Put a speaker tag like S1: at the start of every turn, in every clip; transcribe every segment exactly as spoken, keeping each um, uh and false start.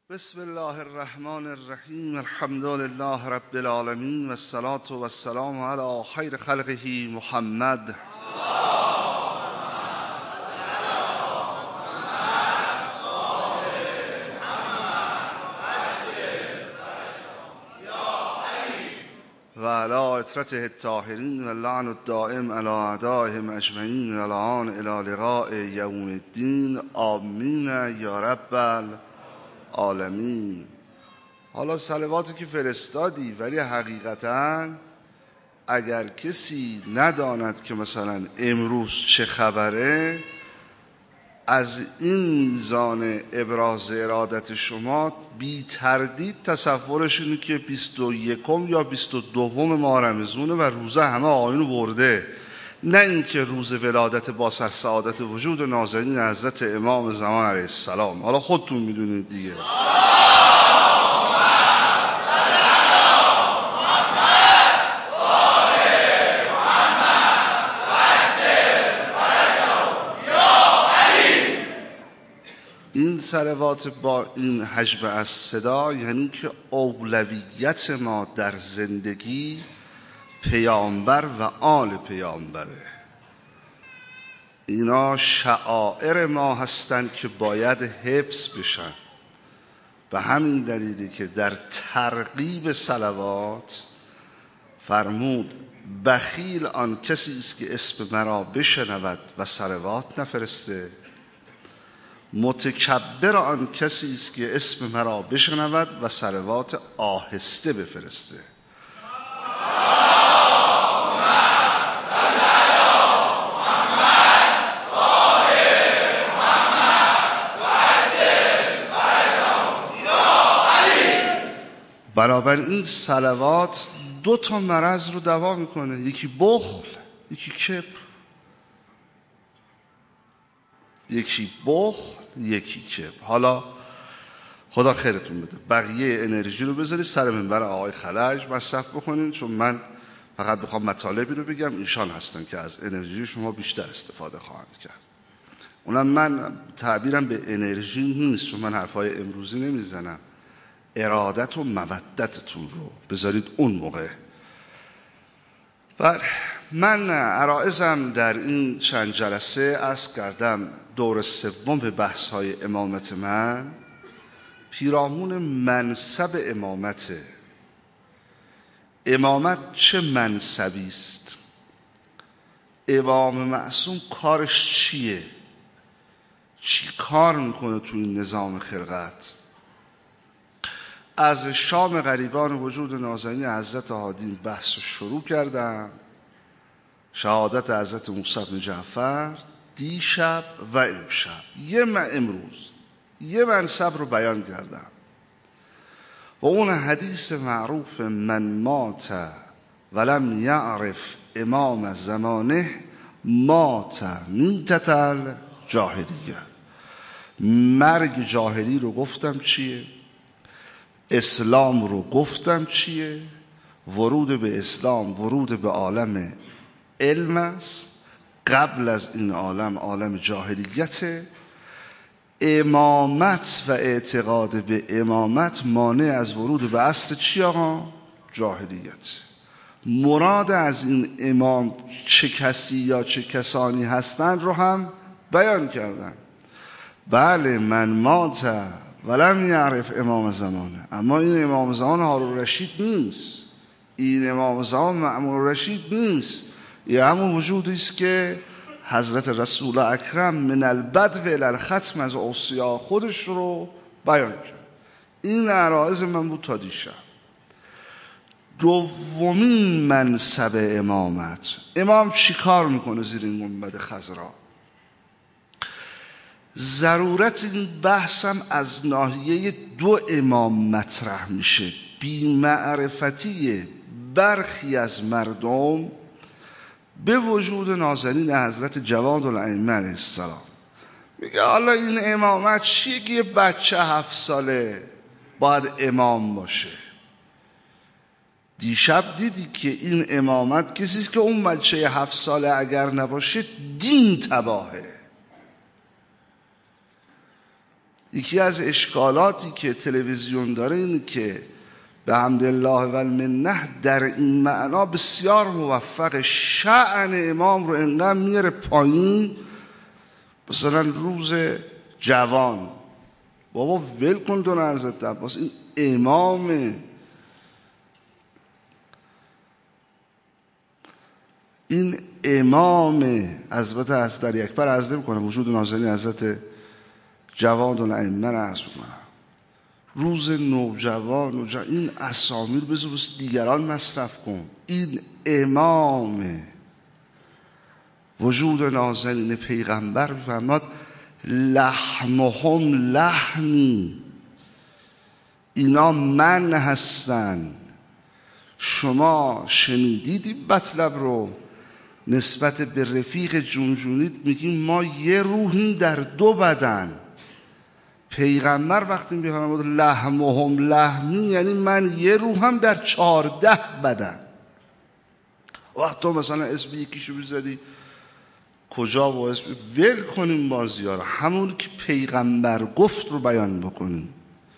S1: بسم الله الرحمن الرحیم. الحمد لله رب العالمین و الصلاة و السلام علی خیر خلقه محمد. و علی اطرته الطاهرین و لعن الدائم علی اعدائهم اجمعین و الان الی لقاء یوم الدین. آمین یا رب العالمین. حالا صلواتی که فرستادی، ولی حقیقتا اگر کسی نداند که مثلا امروز چه خبره، از این میزان ابراز ارادت شما بی تردید تصورش اینه که بیست و یکم یا بیست و دوم ماه رمضونه و روزه همه آیینو برده، نه اینکه روز ولادت با سر سعادت وجود نازنین حضرت امام زمان علیه السلام. حالا خودتون میدونید دیگه. این صلوات با این حجم از صدا یعنی که اولویت ما در زندگی پیامبر و آل پیامبره. اینا شعائر ما هستند که باید حفظ بشن. به همین دلیلی که در ترغیب صلوات فرمود بخیل آن کسی است که اسم مرا بشنود و صلوات نفرسته، متکبر آن کسی است که اسم مرا بشنود و صلوات آهسته بفرسته. بنابراین صلوات دو تا مرض رو دوا میکنه، یکی بخل، یکی کبر. یکی بخل، یکی کبر. حالا خدا خیرتون بده، بقیه انرژی رو بذارید سر منبر آقای خلج مصرف بکنین، چون من فقط بخوام مطالبی رو بگم ایشان هستن که از انرژی شما بیشتر استفاده خواهند کرد. اونم من تعبیرم به انرژی نیست، چون من حرفای امروزی نمیزنم. ارادت و مودتتون رو بذارید اون موقع. بله، من عرائزم در این چند جلسه عرض کردم دور سوم به بحث های امامت من پیرامون منصب امامته. امامت چه منصبی است؟ امام معصوم کارش چیه؟ چی کار میکنه تو این نظام خلقت؟ از شام غریبان وجود نازنین حضرت هادی بحث رو شروع کردم، شهادت حضرت موسی بن جعفر دیشب و امشب، یه من امروز یه منصب رو بیان کردم و اون حدیث معروف من مات ولم یعرف امام زمانه مات میتة الجاهلیه. مرگ جاهلی رو گفتم چیه، اسلام رو گفتم چیه. ورود به اسلام ورود به عالم علم است، قبل از این عالم عالم جاهلیته. امامت و اعتقاد به امامت مانع از ورود به اصل چی آقا؟ جاهلیت. مراد از این امام چه کسی یا چه کسانی هستند رو هم بیان کردن. بله، من مات ولم یعرف امام زمانه، اما این امام زمان هارون رشید نیست، این امام زمان مأمون رشید نیست. یه همون وجودی است که حضرت رسول اکرم من البدو الی الختم از اوصیا خودش رو بیان کرد. این عرائز من بود تا دیشب. دومین منصب امامت، امام چی کار میکنه زیر این گنبد خضرا؟ ضرورت این بحثم از ناحیه دو امام مطرح میشه. بی معرفتی برخی از مردم به وجود نازنین حضرت جواد الائمه علیه السلام. میگه حالا این امامت چیه که یه بچه هفت ساله باید امام باشه؟ دیشب دیدی که این امامت کسیست که اون بچه هفت ساله اگر نباشه دین تباهه. یکی از اشکالاتی که تلویزیون داره اینه که به حمدالله و المنه در این معنا بسیار موفق، شأن امام رو انقدر میاره پایین. مثلا روز جوان، بابا ول کن تو نه حضرت عباس، این امامه. این امامه. حضرت حضرت اکبر عرض نمی‌کنم، وجود نازنین حضرت جواد و ائمه رو عرض می‌کنم. روز نوجوان و جا... این اسامی رو بذار بس دیگران مصرف کن. این امامه. وجود نازنین پیغمبر فرماد لحمهم لحمی، اینا من هستن. شما شنیدید این مطلب رو نسبت به رفیق جونجونیت میگیم ما یه روحیم در دو بدن. پیغمبر وقتی میفرماد لحمهم لحمی یعنی من یه روحم در چهارده بدن. وقت تو مثلا اسم یکیشو بذاری کجا و اسم ول کنیم بازیارا، همون که پیغمبر گفت رو بیان بکنیم.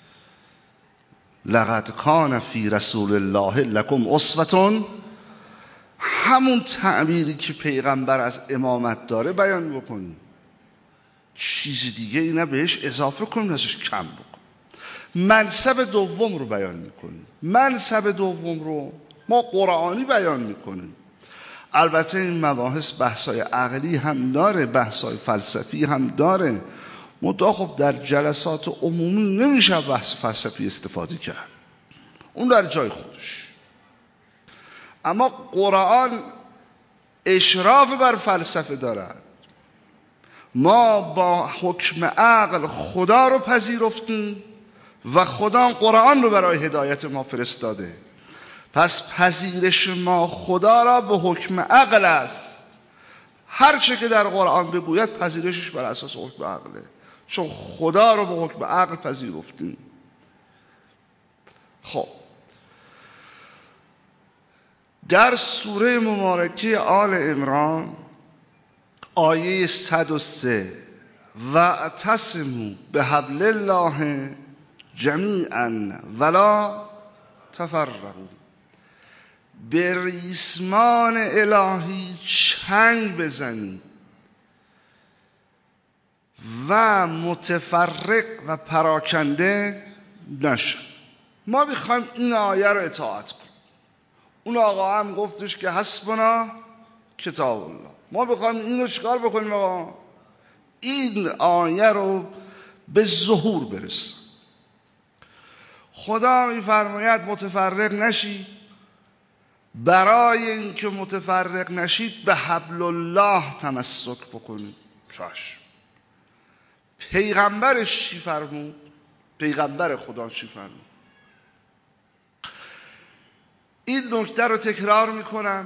S1: لقد کان فی رسول الله لکم اسوة، همون تعبیری که پیغمبر از امامت داره بیان بکنیم. چیز دیگه اینا بهش اضافه کنیم، ازش کم بکن. منصب دوم رو بیان میکنیم. منصب دوم رو ما قرآنی بیان میکنیم. البته این مباحث بحثای عقلی هم داره، بحثای فلسفی هم داره. منتها خب در جلسات عمومی نمیشه بحث فلسفی استفاده کرد، اون در جای خودش. اما قرآن اشراف بر فلسفه دارد. ما با حکم عقل خدا رو پذیرفتیم و خدا قرآن رو برای هدایت ما فرستاده. پس پذیرش ما خدا را به حکم عقل است. هر چه که در قرآن بگوید پذیرشش بر اساس حکم عقله، چون خدا رو به حکم عقل پذیرفتیم. خب در سوره مبارکه آل عمران آیه صد و سه واعتصموا بحبل الله جمیعا ولا تفرقوا، به ریسمان الهی چنگ بزنید و متفرق و پراکنده نشد. ما میخوایم این آیه رو اطاعت کنیم. اون آقا هم گفتش که حسبنا کتاب الله. ما میخوایم این رو چیکار بکنیم آقا؟ این آیه رو به ظهور برسیم. خدا میفرماید متفرق نشید. برای اینکه متفرق نشید به حبل الله تمسک بکنید. چشم. پیغمبرش چی فرمود؟ پیغمبر خدا چی فرمود؟ این نکته رو تکرار میکنم،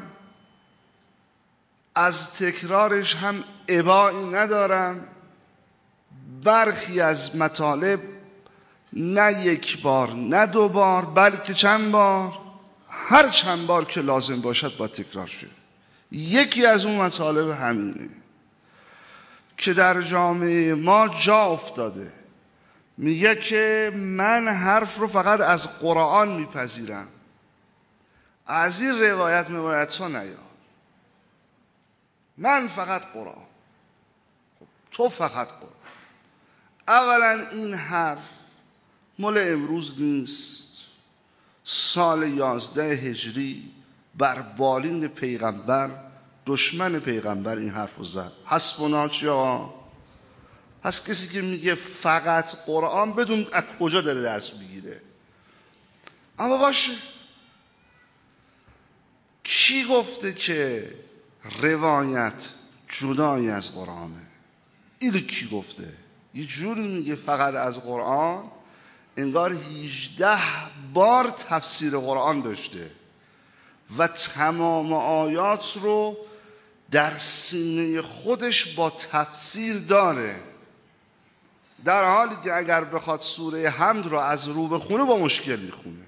S1: از تکرارش هم ابایی ندارم. برخی از مطالب نه یک بار نه دو بار بلکه چند بار، هر چند بار که لازم باشد با تکرار شد. یکی از اون مطالب همینه که در جامعه ما جا افتاده. میگه که من حرف رو فقط از قرآن میپذیرم، از این روایت موایت ها نیا، من فقط قرآن. خب تو فقط قرآن. اولا این حرف مال امروز نیست. سال یازده هجری بر بالین پیغمبر دشمن پیغمبر این حرف رو زد. حسبنا چیا؟ پس کسی که میگه فقط قرآن بدون از کجا داره درس میگیره. اما باشه، کی گفته که روایت جدای از قرآنه؟ اینو کی گفته؟ یه جوری میگه فقط از قرآن، انگار هجده بار تفسیر قرآن داشته و تمام آیات رو در سینه خودش با تفسیر داره، در حالی که اگر بخواد سوره حمد رو از رو بخونه با مشکل میخونه.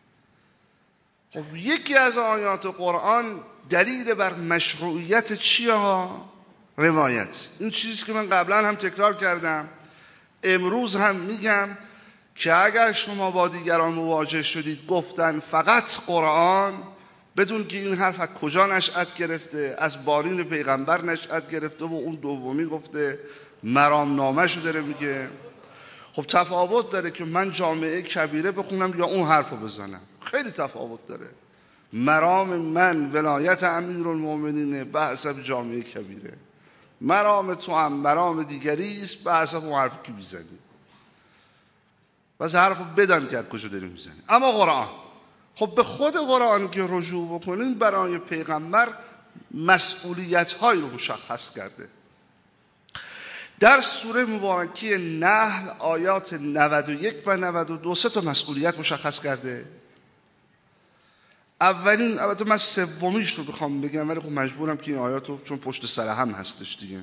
S1: خب یکی از آیات قرآن دلیل بر مشروعیت چیه ها؟ روایت. این چیزی که من قبلا هم تکرار کردم، امروز هم میگم که اگر شما با دیگران مواجه شدید گفتن فقط قرآن، بدون که این حرف از کجا نشأت گرفته، از بالین پیغمبر نشأت گرفته و اون دومی گفته مرام نامه‌شو داره میگه. خب تفاوت داره که من جامعه کبیره بخونم یا اون حرفو بزنم، خیلی تفاوت داره. مرام من ولایت امیرالمومنینه به حسب جامعه کبیره، مرام تو هم مرام دیگری است به حسب اون حرفی که میزنی. بس حرفو بدم که از کجا داری میزنی. اما قرآن، خب به خود قرآن که رجوع بکنین برای پیغمبر مسئولیت‌هایی رو مشخص کرده. در سوره مبارکه نحل آیات نود و یک و نود و دو سه تا مسئولیت مشخص کرده. اولین، البته من سومیش رو بخوام بگم ولی خب مجبورم که این آیات رو چون پشت سر هم هستش دیگه.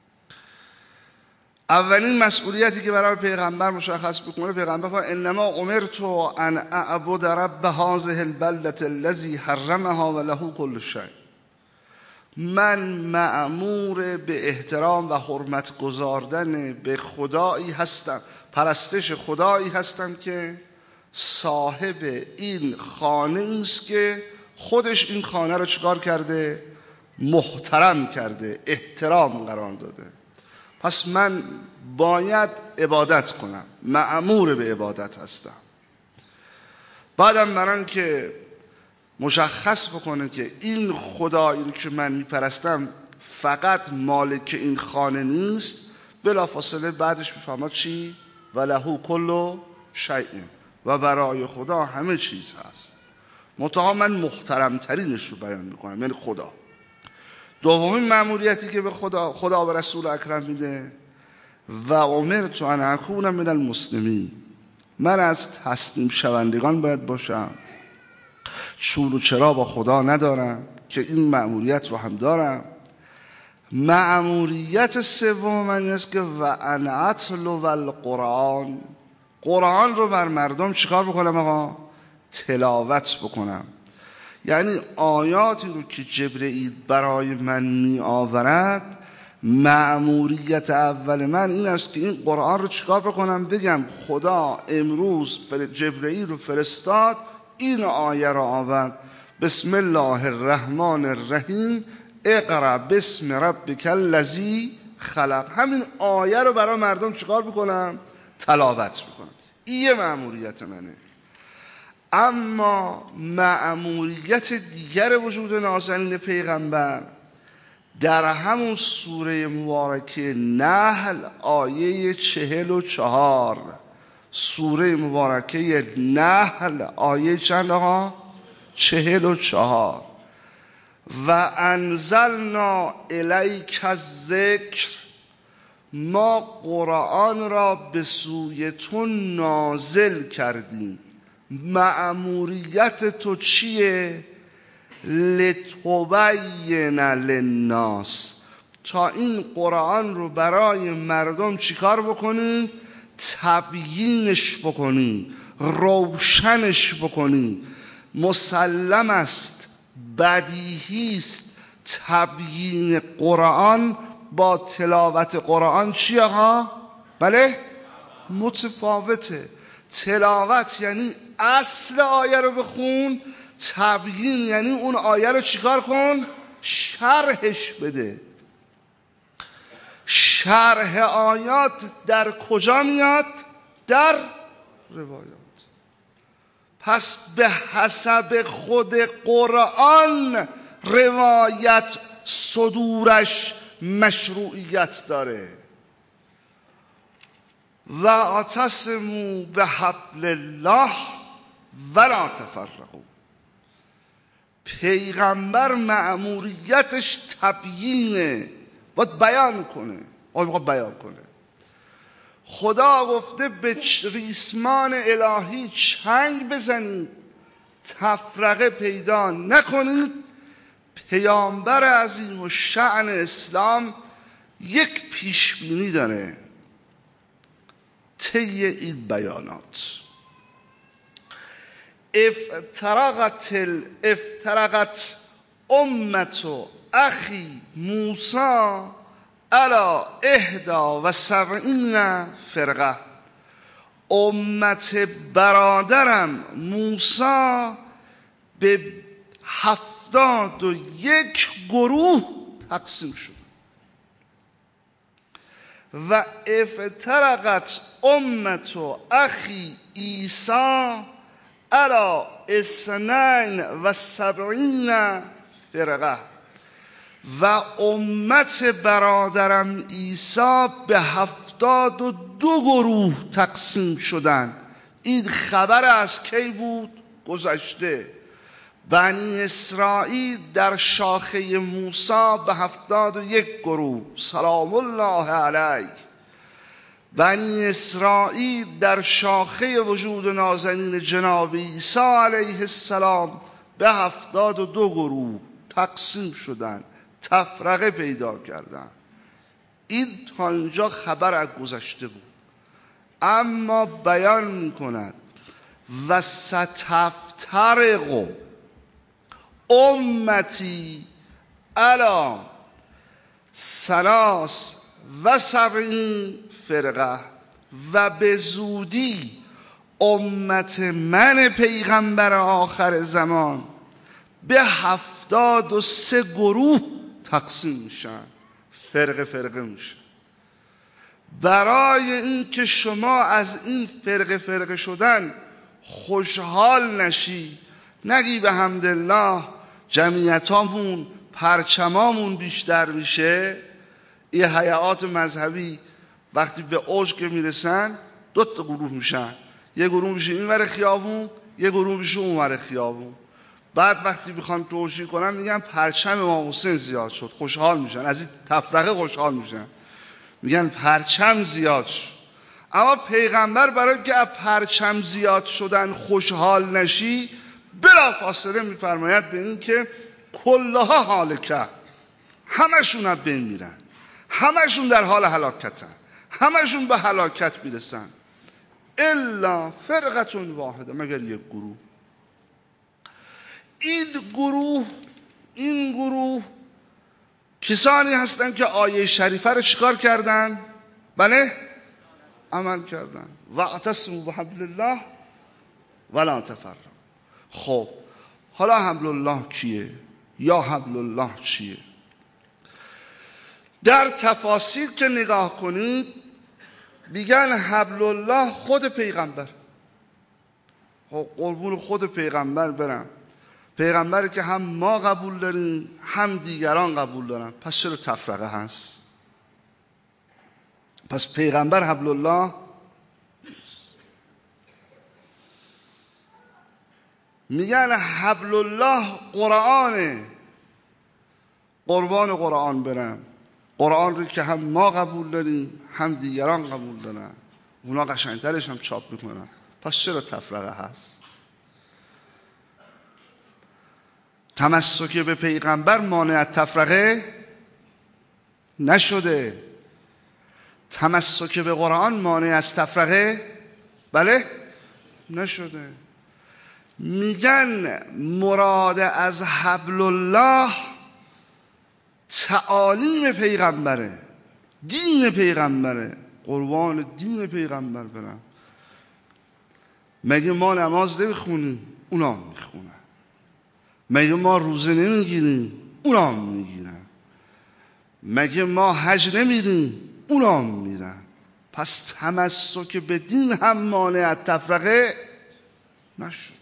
S1: اولین مسئولیتی که برای پیغمبر مشخص بکنه، پیغمبر فرمود انما امرت ان اعبد رب هذه البلدة الذي حرمها وله كل شيء. من مأمور به احترام و حرمت گذاردن به خدایی هستم، پرستش خدایی هستم که صاحب این خانه است که خودش این خانه رو چیکار کرده؟ محترم کرده، احترام قرار داده. پس من باید عبادت کنم، مأمور به عبادت هستم. بعدم برای که مشخص بکنه که این خدایی رو که من میپرستم فقط مالک این خانه نیست، بلافاصله بعدش میفهمد چی؟ ولهو کل شیء، و برای خدا همه چیز هست. منتها من محترم ترینش رو بیان میکنم، یعنی خدا. دومین مأموریتی که به خدا خدا و رسول اکرم میده، و امرت ان اکون من المسلمین، من از تسلیم شوندگان باید باشم، چون و چرا با خدا ندارم که این مأموریت رو هم دارم. مأموریت سوم من است که و ان اتلو القرآن، قرآن رو بر مردم چیکار بکنم آقا؟ تلاوت بکنم. یعنی آیاتی رو که جبرئیل برای من می آورد، مأموریت اول من این است که این قرآن رو چیکار بکنم؟ بگم خدا امروز جبرئیل رو فرستاد، این آیه رو آورد، بسم الله الرحمن الرحیم اقرأ باسم ربک الذی خلق. همین آیه رو برای مردم چیکار بکنم؟ تلاوت بکنم. این مأموریت منه. اما مأموریت دیگر وجود نازنین پیغمبر در همون سوره مبارکه نحل آیه چهل و چهار، سوره مبارکه نحل آیه چند آقا؟ چهل و چهار. و انزلنا الیک الذکر، ما قرآن را به سوی تو نازل کردیم. مأموریت تو چیه؟ لتبین للناس، تا این قرآن رو برای مردم چیکار بکنی؟ تبیینش بکنی، روشنش بکنی. مسلم است، بدیهی است، تبیین قرآن با تلاوت قرآن چی آقا؟ بله؟ متفاوته. تلاوت یعنی اصل آیه رو بخون، تبیین یعنی اون آیه رو چیکار کن؟ شرحش بده. شرح آیات در کجا میاد؟ در روایات. پس به حسب خود قرآن روایت صدورش مشروعیت داره. و اعتصموا بحبل الله ولا تفرقوا. پیغمبر مأموریتش تبیینه، باید بیان کنه. باید بیان کنه. خدا گفته به ریسمان الهی چنگ بزنید، تفرقه پیدا نکنید. پیامبر عظیم و شأن اسلام یک پیشبینی داره طی این بیانات. افترقت افترقت امت اخی موسی الا احدا و سبعین فرقه، امت برادرم موسی به هفتاد و یک گروه تقسیم شد. و افترقت امت اخی عیسی علی اثنین و سبعین فرقه، و امت برادرم عیسی به هفتاد و دو گروه تقسیم شدن. این خبر از کی بود؟ گذشته. بنی اسرائیل در شاخه موسی به هفتاد و یک گروه، سلام الله علیه. بنی اسرائیل در شاخه وجود نازنین جناب عیسی علیه السلام به هفتاد و دو گروه تقسیم شدن، تفرقه پیدا کردن. این تا اینجا خبر از گذشته بود. اما بیان می کند و ستفترق امتی علی ثلاث و سبعین فرقه، و به زودی امت من پیغمبر آخر زمان به هفتاد و سه گروه تقسیم میشن، فرقه فرقه میشن. برای اینکه شما از این فرقه فرقه شدن خوشحال نشی، نگی به حمدالله جمعیتامون پرچمامون بیشتر میشه، این هیئات مذهبی وقتی به اوج که میرسن دو تا گروه میشن، یه گروه میشه این ور خیابون، یه گروه میشه اون ور خیابون. بعد وقتی میخوان توجیه کنن میگن پرچم امام حسین زیاد شد، خوشحال میشن، از این تفرقه خوشحال میشن، میگن پرچم زیاد شد. اما پیغمبر برای که پرچم زیاد شدن خوشحال نشی، بلا فاصله میفرماید به این که کلها هالکه، همشون هم بین میرن، همشون در حال هلاکتن، همشون به هلاکت میرسن، الا فرقه واحده، مگر یک گروه. این گروه این گروه کسانی هستند که آیه شریفه رو چیکار کردن؟ بله، عمل کردن. واعتصموا بحبل الله ولا تفرقوا. خب حالا حبل الله کیه؟ یا حبل الله چیه؟ در تفاسیر که نگاه کنید میگن حبل الله خود پیغمبر. خب قربون خود پیغمبر برم، پیغمبری که هم ما قبول داریم هم دیگران قبول دارن، پس چرا تفرقه هست؟ پس پیغمبر حبل الله میگن حبل الله قرآنه. قربان قرآن برم، قرآن رو که هم ما قبول داریم هم دیگران قبول دارن، اونا قشنگترش هم چاپ میکنن، پس چرا تفرقه هست؟ تمسک به پیغمبر مانع از تفرقه نشده. تمسک به قرآن مانع از تفرقه بله نشده. میگن مراد از حبل الله تعالیم پیغمبره، دین پیغمبره. قربان دین پیغمبر برم. مگه ما نماز نمیخونیم؟ اونا میخونن. مگه ما روزه نمیگیریم؟ اونا میگیرن. مگه ما حج نمیریم؟ اونا میرن. پس تمسک به دین هم مانع از تفرقه نشده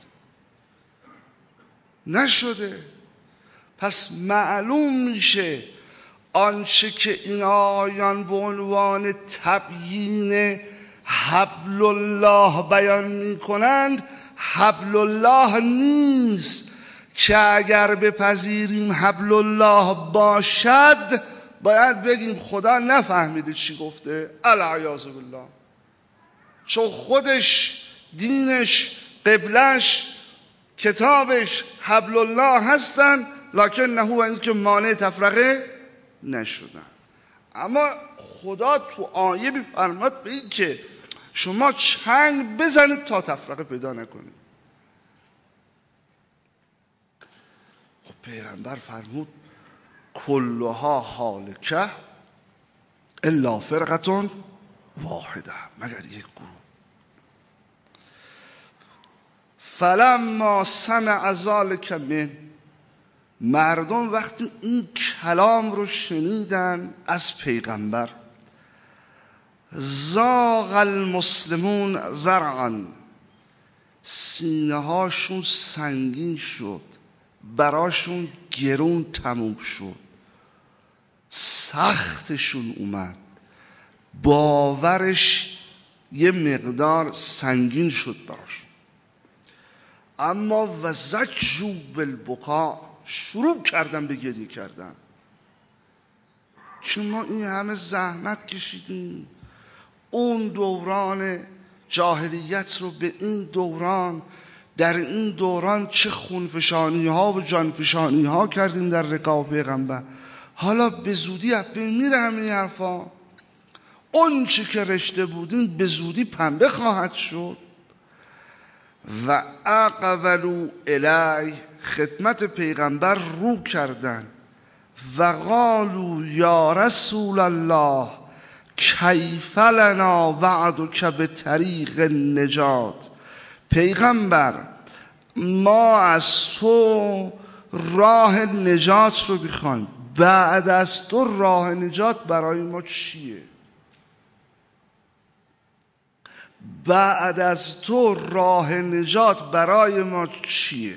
S1: نشده. پس معلوم میشه آنچه که این آیان به عنوان تبیین حبل الله بیان میکنند حبل الله نیست، که اگر بپذیریم حبل الله باشد باید بگیم خدا نفهمیده چی گفته، العیاذ بالله. چون خودش دینش قبلش کتابش حبل الله هستن، لکن نه و این که مانع تفرقه نشدن. اما خدا تو آیه میفرماد به این که شما چنگ بزنید تا تفرقه پیدا نکنید. خب پیغمبر فرمود کلها هالکه، الا فرقه واحده، مگر یک گروه. فلما سمع ذلک من، مردم وقتی این کلام رو شنیدن از پیغمبر، زاغ المسلمون ذرعا، سینه هاشون سنگین شد، براشون گرون تموم شد، سختشون اومد، باورش یه مقدار سنگین شد براشون. اما و زجوا بالبکا، شروع کردن به گریه کردن که ما این همه زحمت کشیدیم، اون دوران جاهلیت رو به این دوران، در این دوران چه خونفشانی ها و جانفشانی ها کردیم در رکاب پیغمبر، حالا به زودی از بین میره همین حرفا، اون چی که رشته بودیم به زودی پنبه خواهد شد. و اقبلوا الی، خدمت پیغمبر رو کردن، و قالوا یا رسول الله کیف لنا بعدک بطریق النجات، پیغمبر ما از تو راه نجات رو میخوایم، بعد از تو راه نجات برای ما چیه؟ بعد از تو راه نجات برای ما چیه؟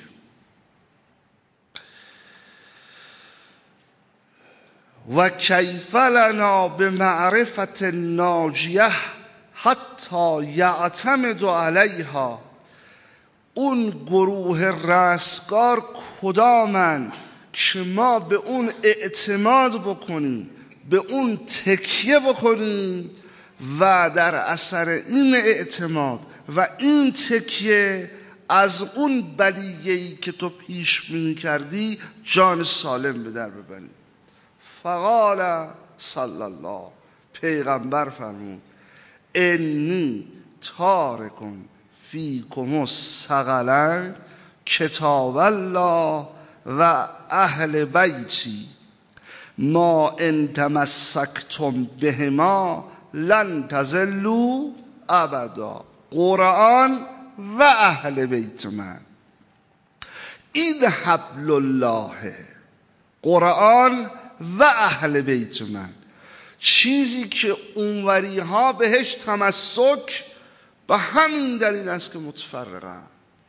S1: و کیف لنا بمعرفت ناجیه حتی یعتمد علیها، اون گروه رستگار کدامن که ما به اون اعتماد بکنیم، به اون تکیه بکنیم و در اثر این اعتماد و این تکیه از اون بلیه‌ای که تو پیش بینی کردی جان سالم به در ببریم. فقال صلی الله، پیغمبر فرمود انی تارکن فیکم الثقلین کتاب الله و اهل بیتی ما ان تمسکتم بهما لن تضلوا ابدا، قرآن و اهل بیت من. این حبل الله، قرآن و اهل بیت من، چیزی که اونوری ها بهش تمسک به همین دلیل است که متفرقن،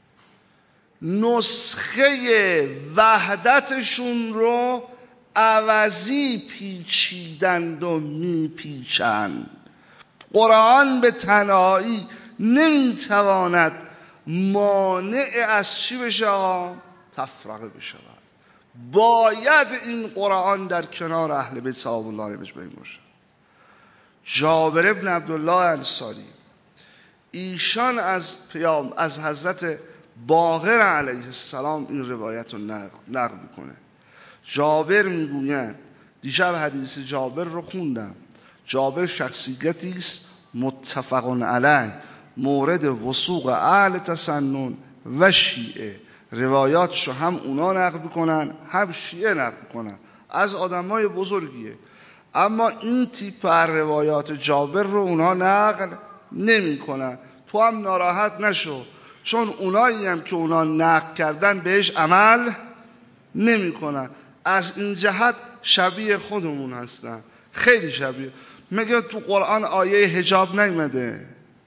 S1: نسخه وحدتشون رو عوضی پیچیدند و میپیچند. قرآن به تنهایی نمیتواند مانع از چی بشه؟ تفرقه بشه. باید این قرآن در کنار اهل بیت صحابه الله علیهم اجمعین باشه. جابر ابن عبدالله انصاری، ایشان از پیام از حضرت باقر علیه السلام این روایت رو نقل میکنه. جابر میگوید، دیشب حدیث جابر رو خوندم، جابر شخصیتی است متفق علیه، مورد وثوق اهل تسنن و شیعه، روایاتشو هم اونا نقل میکنن هم شیعه نقل میکنن، از آدمای بزرگیه. اما این تیپ روایات جابر رو اونا نقل نمی کنن. تو هم ناراحت نشو، چون اونایی هم که اونا نقل کردن بهش عمل نمی کنن. از این جهت شبیه خودمون هستن، خیلی شبیه. مگه تو قرآن آیه حجاب نیمده؟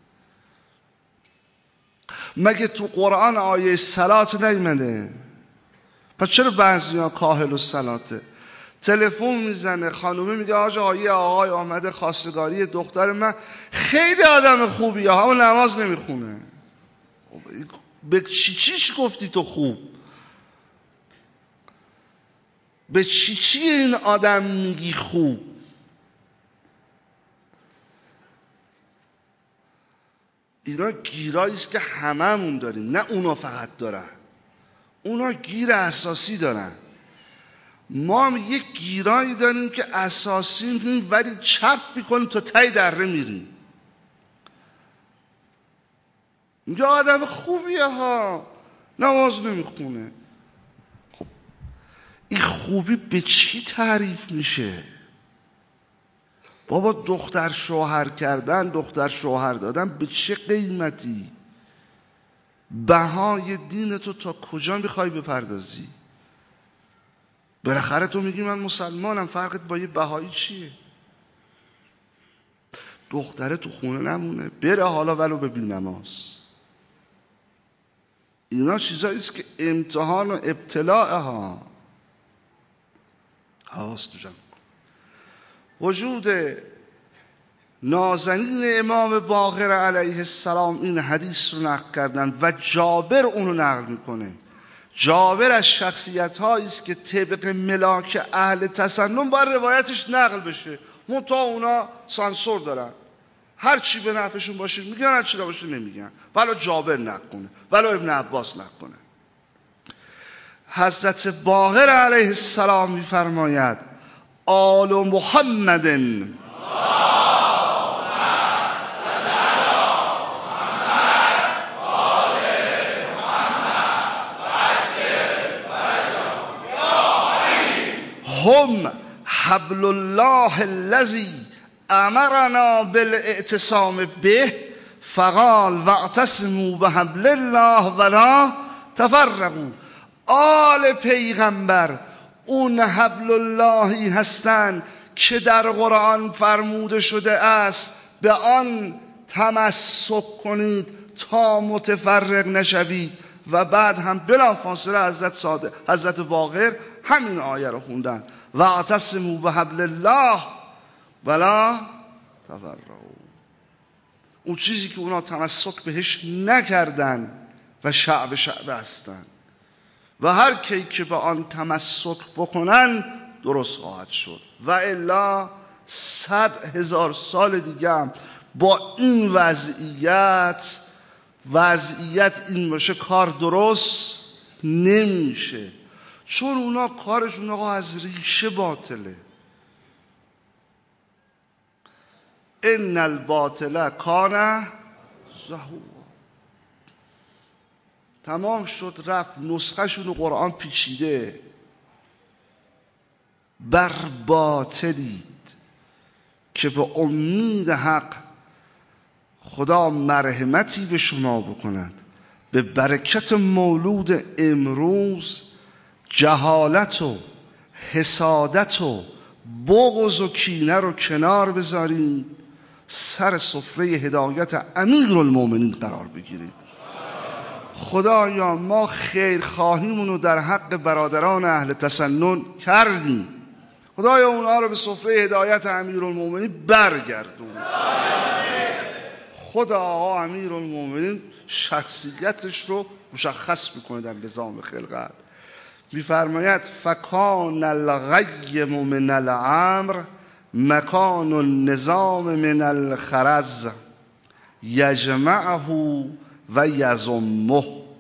S1: مگه تو قرآن آیه صلات نیمده؟ پس چرا بعضی ها کاهل و صلاته؟ تلفن میزنه خانومه میگه آجا آیه آقای آمده خواستگاری دختر من، خیلی آدم خوبیه ها، اما نماز نمیخونه. به چی چیش گفتی تو خوب؟ به چی چی این آدم میگی خوب؟ اینا گیرایی است که هممون داریم، نه اونا فقط دارن. اونا گیر اساسی دارن، ما هم یک گیرایی داریم که اساسی میدونیم ولی چپ میکنیم تا ته دره میریم. میگه آدم خوبیه ها، نماز نمیخونه. خب این خوبی به چی تعریف میشه؟ بابا دختر شوهر کردن، دختر شوهر دادن به چه قیمتی؟ بهای دین تو تا کجا میخوای بپردازی؟ بالاخره تو میگی من مسلمانم، فرقت با یه بهایی چیه؟ دختره تو خونه نمونه، بره حالا ولو به بی‌نماز. اینا چیزاییست که امتحان و ابتلاء ها. حواس تو جمع کن. وجود نازنین امام باقر علیه السلام این حدیث رو نقل کردن و جابر اونو نقل میکنه. جابر از شخصیت هایی است که طبق ملاک اهل تسنن باید روایتش نقل بشه، منتها اونا سانسور دارن، هر چی به نفعشون باشه میگن، هر چی باشه نمیگن، ولو جابر نقل کنه، ولو ابن عباس نقل کنه. حضرت باقر علیه السلام میفرماید آل محمد هم حبل الله الذی امرنا بالاعتصام به فقال واعتصموا بحبل الله ولا تفرقوا. آل پیغمبر اون حبل اللهی هستند که در قرآن فرموده شده است به آن تمسک کنید تا متفرق نشوید. و بعد هم بلافاصله حضرت صادق حضرت باقر همین آیه رو خوندن واعتصموا بحبل الله ولا تفرقوا. اون چیزی که اونا تمسک بهش نکردن و شعب شعب هستن و هر کی که به آن تمسک بکنن درست خواهد شد. و الا صد هزار سال دیگه هم با این وضعیت وضعیت این باشه کار درست نمیشه، چون اونا کارشون آقا از ریشه باطله. ان الباطل کان زهوقا. تمام شد رفت، نسخه شون قرآن پیچیده. بر باطلید که به امید حق خدا مرحمتی به شما بکند. به برکت مولود امروز جهالت و حسادت و بغض و کینه رو کنار بذارین، سر سفره هدایت امیرالمومنین قرار بگیرید. خدایا ما خیر خواهیمون رو در حق برادران اهل تسنن کردیم، خدایا اونها رو به سفره هدایت امیرالمومنین برگردون. خدا آقا امیرالمومنین شخصیتش رو مشخص میکنه در نظام خلقت. میفرماید فکان الغیم من الامر مکان النظام من الخرز یجمعه و یضمه.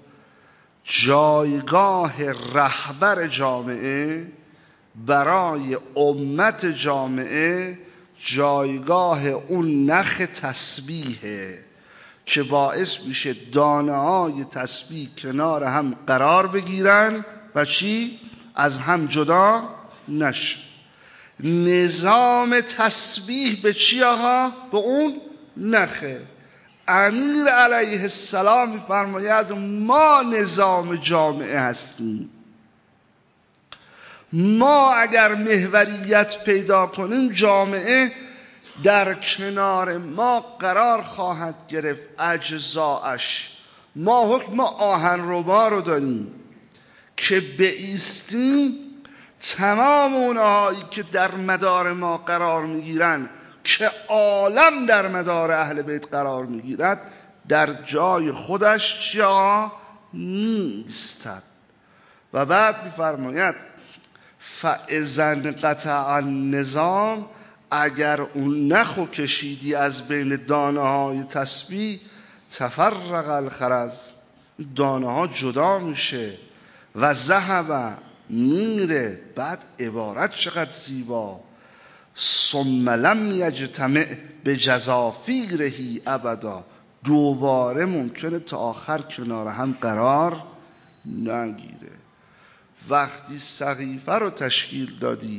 S1: جایگاه رهبر جامعه برای امت جامعه جایگاه اون نخ تسبیحه که باعث میشه دانه های تسبیح کنار هم قرار بگیرن و چی؟ از هم جدا نشه. نظام تسبیح به چی آقا؟ به اون نخه. امیر علیه السلام میفرماید ما نظام جامعه هستیم. ما اگر محوریت پیدا کنیم جامعه در کنار ما قرار خواهد گرفت اجزاش. ما حکم آهنربا رو داریم که بایستیم تمام اونهایی که در مدار ما قرار میگیرن که عالم در مدار اهل بیت قرار میگیرد در جای خودش چیا نیستد. و بعد میفرماید فاذا انقطع النظام، اگر اون نخو کشیدی از بین دانه های تسبیح تفرق الخرز، دانه ها جدا میشه و ذهب میره. بعد عبارت چقدر زیبا، ثم لم یجتمع بجزافیرهی ابدا، دوباره ممکنه تا آخر کنار هم قرار نگیره. وقتی سقیفه رو تشکیل دادی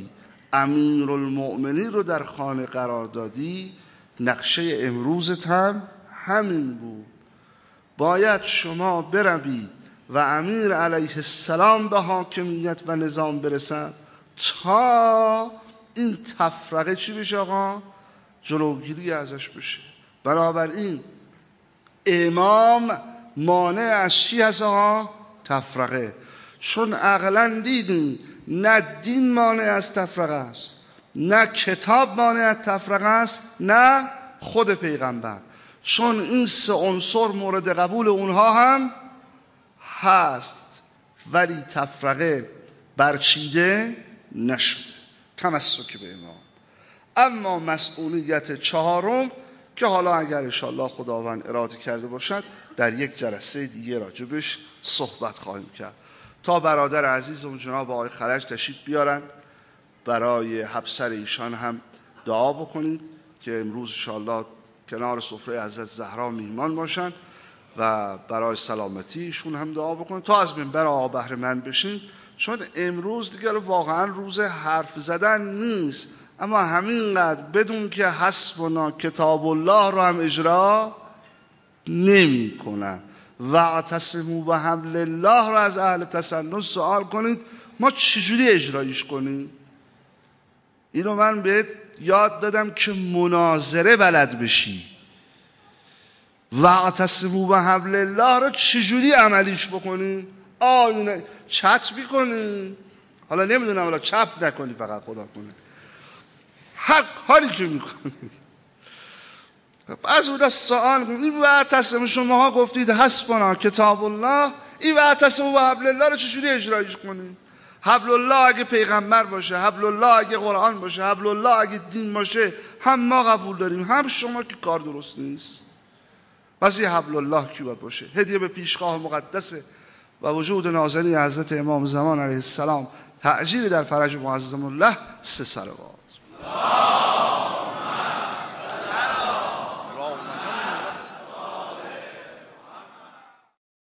S1: امیرالمؤمنین رو در خانه قرار دادی، نقشه امروزت هم همین بود. باید شما بروید و امیر علیه السلام به حاکمیت و نظام برسن تا این تفرقه چی بشه آقا؟ جلوگیری ازش بشه. بنابراین امام مانع از چی هست آقا؟ تفرقه. چون عقلا دیدیم نه دین مانع از تفرقه است، نه کتاب مانع از تفرقه است، نه خود پیغمبر. چون این سه عنصر مورد قبول اونها هم هست، ولی تفرقه برچیده نشده. تمسک به امام. اما مسئولیت چهارم که حالا اگر انشاءالله خداوند اراده کرده باشد در یک جلسه دیگه راجبش صحبت خواهیم کرد. تا برادر عزیزم جناب آقای خلج تشریف بیارن، برای همسر ایشان هم دعا بکنید که امروز انشاءالله کنار سفره حضرت زهرا میهمان باشن و برای سلامتی ایشون هم دعا بکنید تا از منبر آقا بهره مند بشین. چون امروز دیگه واقعا روز حرف زدن نیست، اما همینقدر بدون که حسبنا کتاب الله رو هم اجرا نمی کنن. واعتصموا بحبل الله رو از اهل تسنن سوال کنید ما چجوری اجرایش کنیم. اینو من بهت یاد دادم که مناظره بلد بشی. واعتصموا بحبل الله رو چجوری عملیش بکنی؟ آینه چت میکنی، حالا نمیدونم، حالا چپ نکنی، فقط خدا کنه هر کاری که میکنی. از اون سوال کنید این واعتصموا، شماها گفتید حسبنا کتاب الله، این واعتصموا بحبل الله رو چجوری اجرایش کنیم؟ حبل الله اگه پیغمبر باشه، حبل الله اگه قرآن باشه، حبل الله اگه دین باشه، هم ما قبول داریم هم شما که کار درست نیست. پس یه حبل الله کی باید باشه؟ هدیه به پیشگاه مقدسه و وجود نازلی حضرت امام زمان علیه السلام، تأجیل در فرج معظم الله، سه صلوات.